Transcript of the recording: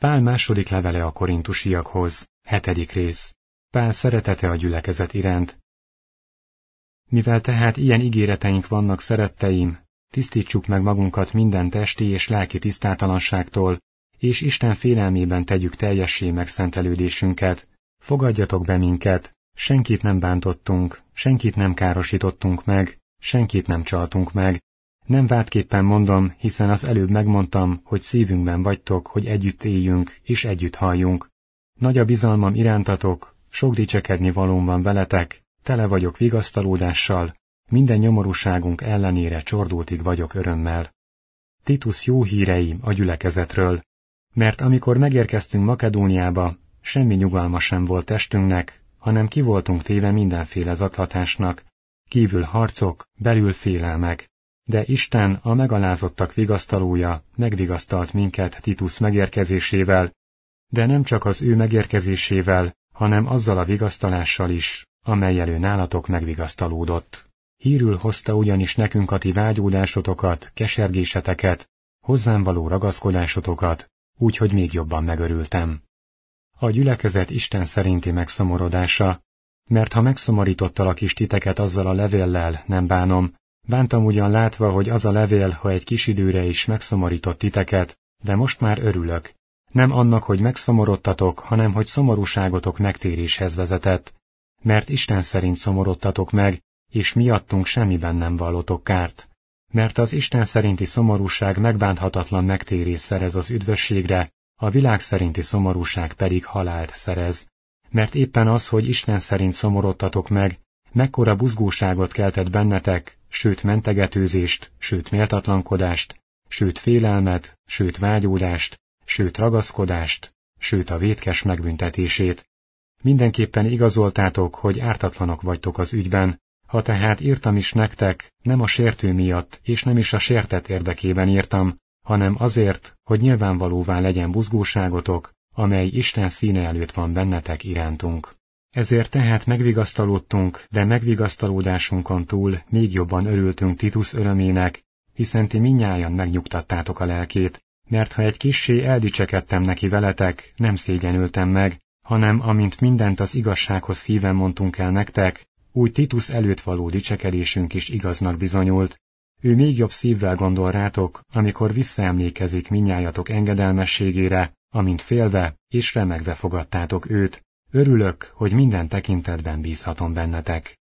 Pál második levele a korintusiakhoz, 7. rész. Pál szeretete a gyülekezet iránt. Mivel tehát ilyen ígéreteink vannak, szeretteim, tisztítsuk meg magunkat minden testi és lelki tisztátalanságtól, és Isten félelmében tegyük teljessé megszentelődésünket. Fogadjatok be minket, senkit nem bántottunk, senkit nem károsítottunk meg, senkit nem csaltunk meg. Nem vádképpen mondom, hiszen az előbb megmondtam, hogy szívünkben vagytok, hogy együtt éljünk, és együtt halljunk. Nagy a bizalmam irántatok, sok dicsekedni valóm van veletek, tele vagyok vigasztalódással, minden nyomorúságunk ellenére csordultig vagyok örömmel. Titus jó híreim a gyülekezetről, mert amikor megérkeztünk Makedóniába, semmi nyugalma sem volt testünknek, hanem ki voltunk téve mindenféle zaklatásnak, kívül harcok, belül félelmek. De Isten, a megalázottak vigasztalója, megvigasztalt minket Titus megérkezésével, de nem csak az ő megérkezésével, hanem azzal a vigasztalással is, amellyel ő nálatok megvigasztalódott. Hírül hozta ugyanis nekünk a ti vágyódásotokat, kesergéseteket, hozzám való ragaszkodásotokat, úgyhogy még jobban megörültem. A gyülekezet Isten szerinti megszomorodása, mert ha megszomorítottalak is titeket azzal a levéllel, nem bánom, bántam ugyan látva, hogy az a levél, ha egy kis időre is megszomorított titeket, de most már örülök. Nem annak, hogy megszomorodtatok, hanem hogy szomorúságotok megtéréshez vezetett, mert Isten szerint szomorodtatok meg, és miattunk semmiben nem vallotok kárt. Mert az Isten szerinti szomorúság megbánthatatlan megtérés szerez az üdvösségre, a világ szerinti szomorúság pedig halált szerez. Mert éppen az, hogy Isten szerint szomorodtatok meg, mekkora buzgóságot keltett bennetek, sőt mentegetőzést, sőt méltatlankodást, sőt félelmet, sőt vágyódást, sőt ragaszkodást, sőt a vétkes megbüntetését. Mindenképpen igazoltátok, hogy ártatlanok vagytok az ügyben, ha tehát írtam is nektek, nem a sértő miatt, és nem is a sértett érdekében írtam, hanem azért, hogy nyilvánvalóvá legyen buzgóságotok, amely Isten színe előtt van bennetek irántunk. Ezért tehát megvigasztalódtunk, de megvigasztalódásunkon túl még jobban örültünk Titus örömének, hiszen ti mindnyájan megnyugtattátok a lelkét, mert ha egy kissé eldicsekedtem neki veletek, nem szégyenültem meg, hanem amint mindent az igazsághoz híven mondtunk el nektek, úgy Titus előtt való dicsekedésünk is igaznak bizonyult. Ő még jobb szívvel gondol rátok, amikor visszaemlékezik mindnyájatok engedelmességére, amint félve és remegve fogadtátok őt. Örülök, hogy minden tekintetben bízhatom bennetek.